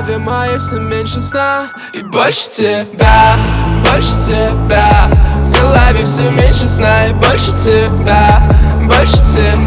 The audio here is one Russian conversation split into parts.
голове моей все меньше сна. И больше тебя, больше тебя. В голове все меньше сна. И больше тебя, больше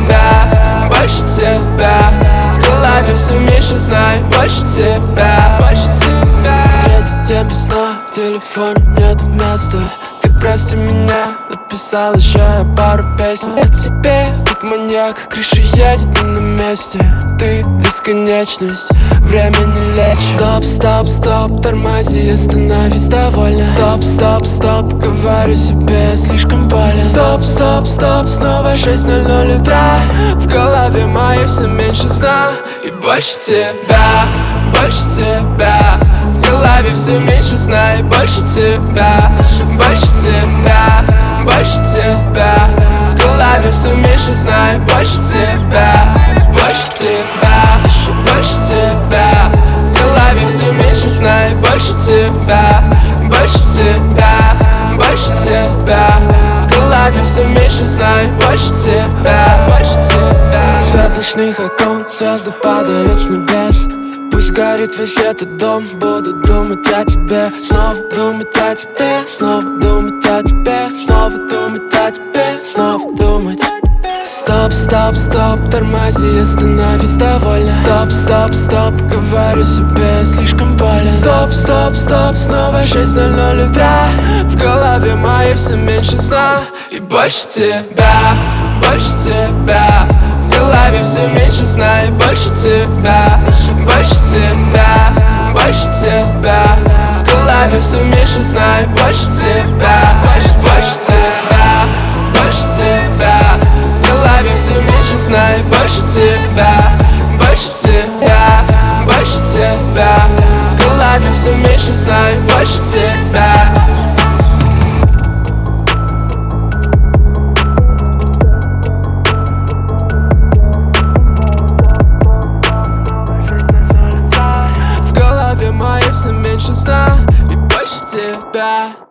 тебя, больше тебя. В голове все меньше сна. И больше тебя, больше тебя. Третий день без сна, в телефоне нет места. Ты прости меня, написал еще я пару песен о тебе. Как маньяк, крыша едет не на месте. Ты бесконечность, время не лечит. Стоп, стоп, стоп, тормози, остановись довольно. Стоп, стоп, стоп, говорю себе, слишком больно. Стоп, стоп, стоп, снова 6:00 утра. В голове моей все меньше сна. И больше тебя, больше тебя. В голове все меньше сна. И больше тебя, больше тебя, больше тебя. В голове все меньше сна. И больше тебя, больше тебя, больше тебя. В голове все меньше сна. И больше тебя, больше тебя, больше тебя. В голове все меньше сна. И больше тебя, больше тебя. Свет ночных окон, звезды падают с небес. Пусть горит весь этот дом, буду думать о тебе. Снова думать о тебе, снова думать о тебе. Снова думать о тебе, снова думать. Стоп, стоп, стоп, тормози, остановись довольно. Стоп, стоп, стоп, говорю себе, слишком больно. Стоп, стоп, стоп, снова 6:00 утра. В голове моей все меньше сна. И больше тебя, больше тебя. В голове все меньше сна. И больше тебя, больше тебя, больше тебя. В голове все меньше сна. И больше тебя, больше тебя, больше тебя. В голове все меньше сна. И больше тебя, больше тебя, больше тебя. В голове все меньше сна. И больше тебя. В голове моей все меньше сна. И больше тебя.